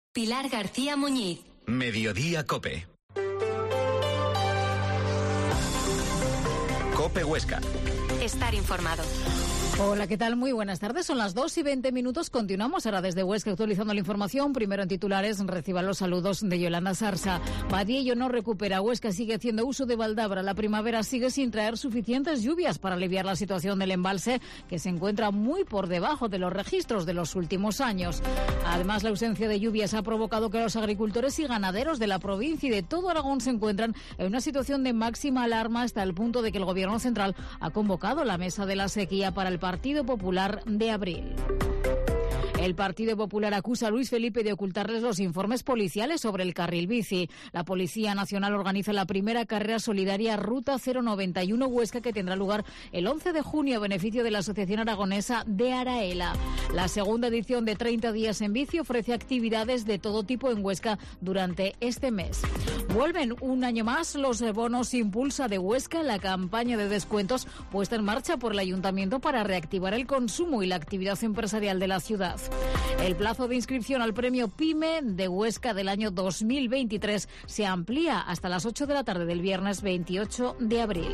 Pilar García Muñiz. Mediodía COPE. COPE Huesca. Estar informado. Hola, ¿qué tal? Muy buenas tardes. Son las 2:20. Continuamos ahora desde Huesca actualizando la información. Primero en titulares, reciban los saludos de Yolanda Sarsa. Badiello no recupera. Huesca sigue haciendo uso de Valdabra. La primavera sigue sin traer suficientes lluvias para aliviar la situación del embalse, que se encuentra muy por debajo de los registros de los últimos años. Además, la ausencia de lluvias ha provocado que los agricultores y ganaderos de la provincia y de todo Aragón se encuentran en una situación de máxima alarma, hasta el punto de que el Gobierno central ha convocado la mesa de la sequía para el Partido Popular de abril. El Partido Popular acusa a Luis Felipe de ocultarles los informes policiales sobre el carril bici. La Policía Nacional organiza la primera carrera solidaria Ruta 091 Huesca, que tendrá lugar el 11 de junio a beneficio de la Asociación Aragonesa de Araela. La segunda edición de 30 días en bici ofrece actividades de todo tipo en Huesca durante este mes. Vuelven un año más los bonos Impulsa de Huesca, la campaña de descuentos puesta en marcha por el Ayuntamiento para reactivar el consumo y la actividad empresarial de la ciudad. El plazo de inscripción al premio PYME de Huesca del año 2023 se amplía hasta las 8 de la tarde del viernes 28 de abril.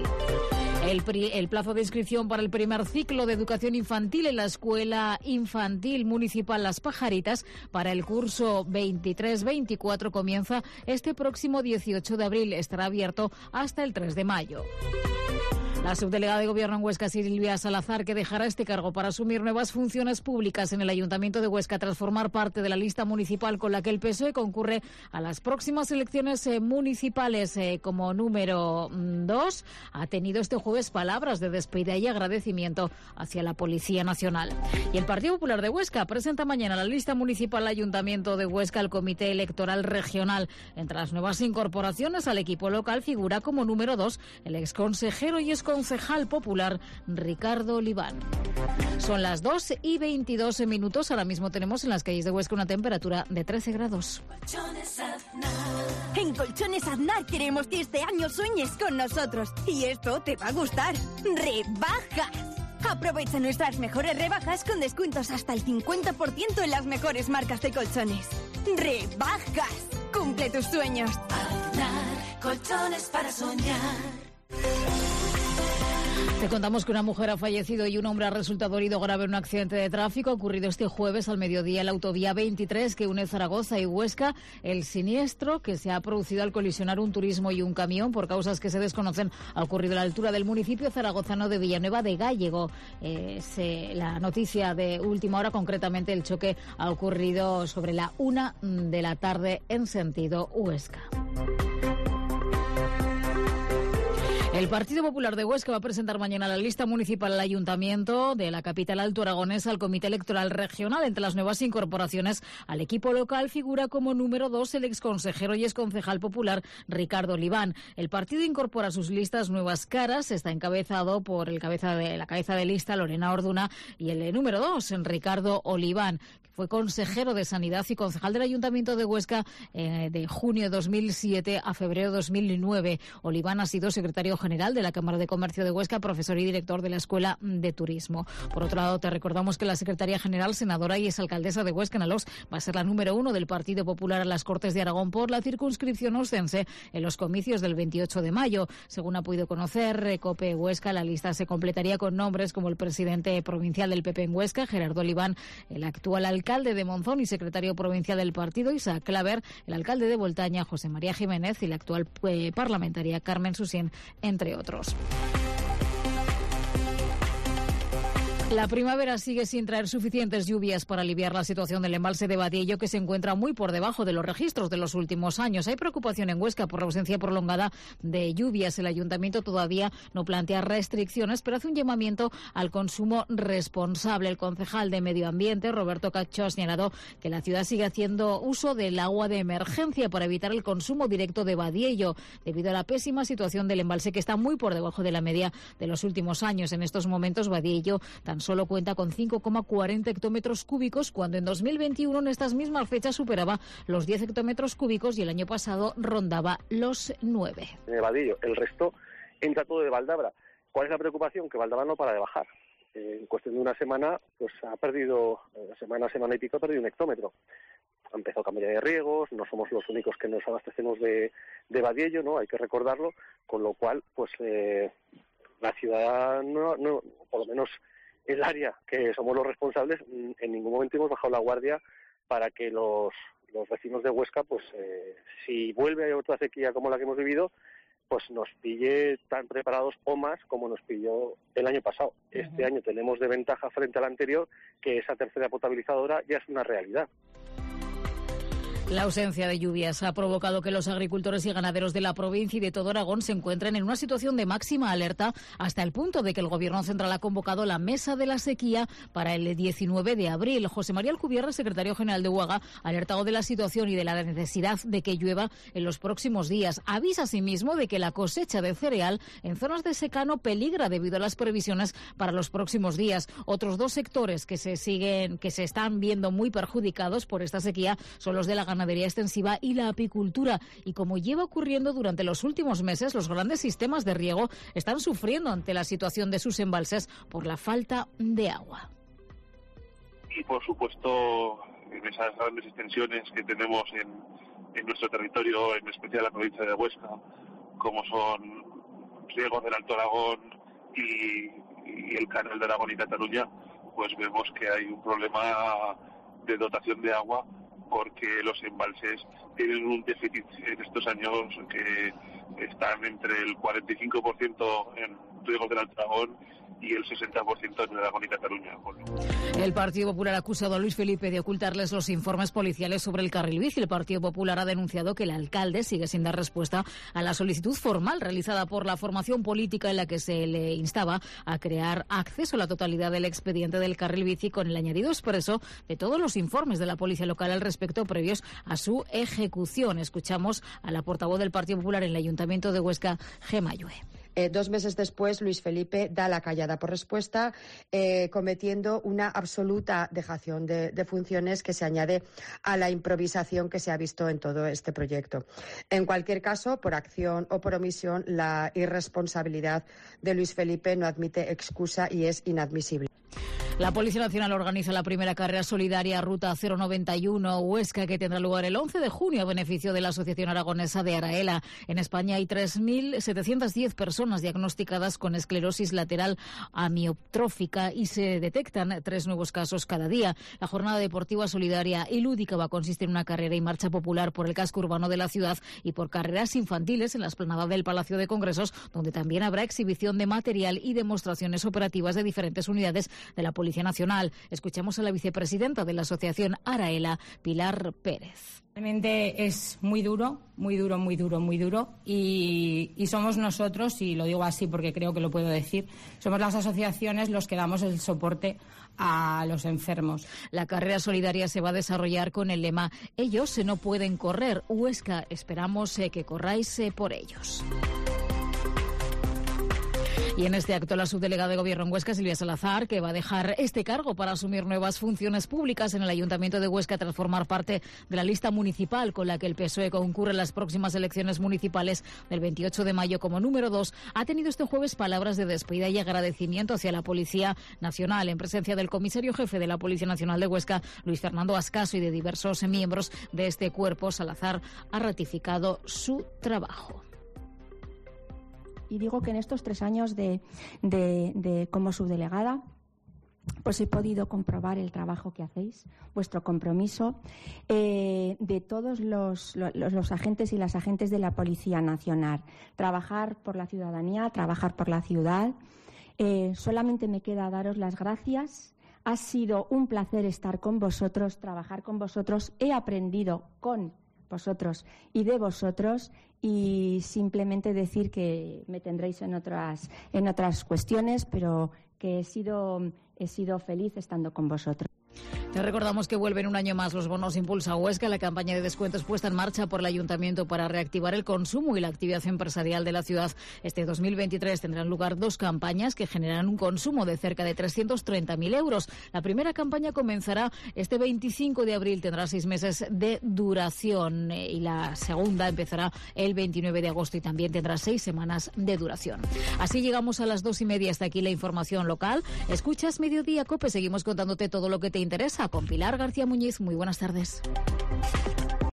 El plazo de inscripción para el primer ciclo de educación infantil en la Escuela Infantil Municipal Las Pajaritas para el curso 23-24 comienza este próximo 18 de abril. Estará abierto hasta el 3 de mayo. La subdelegada de Gobierno en Huesca, Silvia Salazar, que dejará este cargo para asumir nuevas funciones públicas en el Ayuntamiento de Huesca tras formar parte de la lista municipal con la que el PSOE concurre a las próximas elecciones municipales como número 2, ha tenido este jueves palabras de despedida y agradecimiento hacia la Policía Nacional. Y el Partido Popular de Huesca presenta mañana la lista municipal al Ayuntamiento de Huesca al Comité Electoral Regional. Entre las nuevas incorporaciones al equipo local figura como número 2 el exconsejero y concejal popular Ricardo Oliván. Son las 2:22. Ahora mismo tenemos en las calles de Huesca una temperatura de 13 grados. En Colchones Aznar queremos que este año sueñes con nosotros. Y esto te va a gustar. ¡Rebajas! Aprovecha nuestras mejores rebajas con descuentos hasta el 50% en las mejores marcas de colchones. ¡Rebajas! Cumple tus sueños. Aznar, colchones para soñar. Te contamos que una mujer ha fallecido y un hombre ha resultado herido grave en un accidente de tráfico ocurrido este jueves al mediodía en la autovía 23 que une Zaragoza y Huesca. El siniestro, que se ha producido al colisionar un turismo y un camión por causas que se desconocen, ha ocurrido a la altura del municipio zaragozano de Villanueva de Gállego. La noticia de última hora, concretamente el choque, ha ocurrido sobre la 1 de la tarde en sentido Huesca. El Partido Popular de Huesca va a presentar mañana la lista municipal al Ayuntamiento de la capital alto aragonesa al Comité Electoral Regional. Entre las nuevas incorporaciones al equipo local figura como número 2 el exconsejero y exconcejal popular Ricardo Oliván. El partido incorpora a sus listas nuevas caras. Está encabezado por la cabeza de lista Lorena Orduna y el número 2 Ricardo Oliván. Fue consejero de Sanidad y concejal del Ayuntamiento de Huesca de junio de 2007 a febrero de 2009. Oliván ha sido secretario general de la Cámara de Comercio de Huesca, profesor y director de la Escuela de Turismo. Por otro lado, te recordamos que la secretaria general, senadora y exalcaldesa de Huesca, Ana Alós, va a ser la número 1 del Partido Popular a las Cortes de Aragón por la circunscripción ostense en los comicios del 28 de mayo. Según ha podido conocer COPE Huesca, la lista se completaría con nombres como el presidente provincial del PP en Huesca, Gerardo Oliván, el actual alcalde de Monzón y secretario provincial del partido, Isaac Claver, el alcalde de Voltaña, José María Jiménez, y la actual parlamentaria Carmen Susín, entre otros. La primavera sigue sin traer suficientes lluvias para aliviar la situación del embalse de Badiello, que se encuentra muy por debajo de los registros de los últimos años. Hay preocupación en Huesca por la ausencia prolongada de lluvias. El ayuntamiento todavía no plantea restricciones, pero hace un llamamiento al consumo responsable. El concejal de Medio Ambiente, Roberto Cacho, ha señalado que la ciudad sigue haciendo uso del agua de emergencia para evitar el consumo directo de Badiello, debido a la pésima situación del embalse, que está muy por debajo de la media de los últimos años. En estos momentos, Badiello tan solo cuenta con 5,40 hectómetros cúbicos, cuando en 2021 en estas mismas fechas superaba los 10 hectómetros cúbicos y el año pasado rondaba los 9. En el Badiello, el resto entra todo de Valdabra. ¿Cuál es la preocupación? Que Valdabra no para de bajar. en cuestión de una semana, pues ha perdido, semana y pico, ha perdido 1 hectómetro. Ha empezado a cambiar de riegos, no somos los únicos que nos abastecemos de Badiello, ¿no? Hay que recordarlo, con lo cual, pues la ciudad, no, por lo menos el área que somos los responsables, en ningún momento hemos bajado la guardia para que los vecinos de Huesca, pues si vuelve a otra sequía como la que hemos vivido, pues nos pille tan preparados o más como nos pilló el año pasado. Este año tenemos de ventaja frente al anterior que esa tercera potabilizadora ya es una realidad. La ausencia de lluvias ha provocado que los agricultores y ganaderos de la provincia y de todo Aragón se encuentren en una situación de máxima alerta hasta el punto de que el Gobierno central ha convocado la Mesa de la Sequía para el 19 de abril. José María Alcubierre, secretario general de UAGA, ha alertado de la situación y de la necesidad de que llueva en los próximos días. Avisa asimismo de que la cosecha de cereal en zonas de secano peligra debido a las previsiones para los próximos días. Otros 2 sectores que se están viendo muy perjudicados por esta sequía son los de la ganadería extensiva y la apicultura. Y como lleva ocurriendo durante los últimos meses, los grandes sistemas de riego están sufriendo ante la situación de sus embalses por la falta de agua. Y por supuesto, en esas grandes extensiones que tenemos en nuestro territorio, en especial la provincia de Huesca, como son riegos del Alto Aragón y el canal de Aragón y Cataluña, pues vemos que hay un problema de dotación de agua, porque los embalses tienen un déficit en estos años que están entre el 45% en riegos del Alto Aragón y el 60% en Aragón y Cataluña. El Partido Popular ha acusado a Luis Felipe de ocultarles los informes policiales sobre el carril bici. El Partido Popular ha denunciado que el alcalde sigue sin dar respuesta a la solicitud formal realizada por la formación política en la que se le instaba a crear acceso a la totalidad del expediente del carril bici con el añadido expreso de todos los informes de la policía local al respecto previos a su ejecución. Escuchamos a la portavoz del Partido Popular en el Ayuntamiento de Huesca, Gemma Llue. 2 meses después, Luis Felipe da la callada por respuesta, cometiendo una absoluta dejación de funciones que se añade a la improvisación que se ha visto en todo este proyecto. En cualquier caso, por acción o por omisión, la irresponsabilidad de Luis Felipe no admite excusa y es inadmisible. La Policía Nacional organiza la primera carrera solidaria Ruta 091 Huesca, que tendrá lugar el 11 de junio a beneficio de la Asociación Aragonesa de Araela. En España hay 3.710 personas diagnosticadas con esclerosis lateral amiotrófica y se detectan 3 nuevos casos cada día. La jornada deportiva solidaria y lúdica va a consistir en una carrera y marcha popular por el casco urbano de la ciudad y por carreras infantiles en la explanada del Palacio de Congresos, donde también habrá exhibición de material y demostraciones operativas de diferentes unidades de la Policía Nacional. Escuchamos a la vicepresidenta de la Asociación Araela, Pilar Pérez. Realmente es muy duro y somos nosotros, y lo digo así porque creo que lo puedo decir, somos las asociaciones los que damos el soporte a los enfermos. La carrera solidaria se va a desarrollar con el lema "Ellos no pueden correr, Huesca, esperamos que corráis por ellos". Y en este acto la subdelegada de Gobierno en Huesca, Silvia Salazar, que va a dejar este cargo para asumir nuevas funciones públicas en el Ayuntamiento de Huesca tras formar parte de la lista municipal con la que el PSOE concurre en las próximas elecciones municipales del 28 de mayo como número 2, ha tenido este jueves palabras de despedida y agradecimiento hacia la Policía Nacional en presencia del comisario jefe de la Policía Nacional de Huesca, Luis Fernando Ascaso, y de diversos miembros de este cuerpo. Salazar ha ratificado su trabajo. Y digo que en estos 3 años de como subdelegada, pues he podido comprobar el trabajo que hacéis, vuestro compromiso, de todos los agentes y las agentes de la Policía Nacional. Trabajar por la ciudadanía, trabajar por la ciudad. Solamente me queda daros las gracias. Ha sido un placer estar con vosotros, trabajar con vosotros. He aprendido con vosotros y de vosotros, y simplemente decir que me tendréis en otras cuestiones, pero que he sido feliz estando con vosotros. Te recordamos que vuelven un año más los bonos Impulsa Huesca, la campaña de descuentos puesta en marcha por el Ayuntamiento para reactivar el consumo y la actividad empresarial de la ciudad. Este 2023 tendrán lugar 2 campañas que generarán un consumo de cerca de 330.000 euros. La primera campaña comenzará este 25 de abril, tendrá 6 meses de duración, y la segunda empezará el 29 de agosto y también tendrá 6 semanas de duración. Así llegamos a las 2:30. Hasta aquí la información local. Escuchas Mediodía Cope. Seguimos contándote todo lo que te interesa con Pilar García Muñiz. Muy buenas tardes.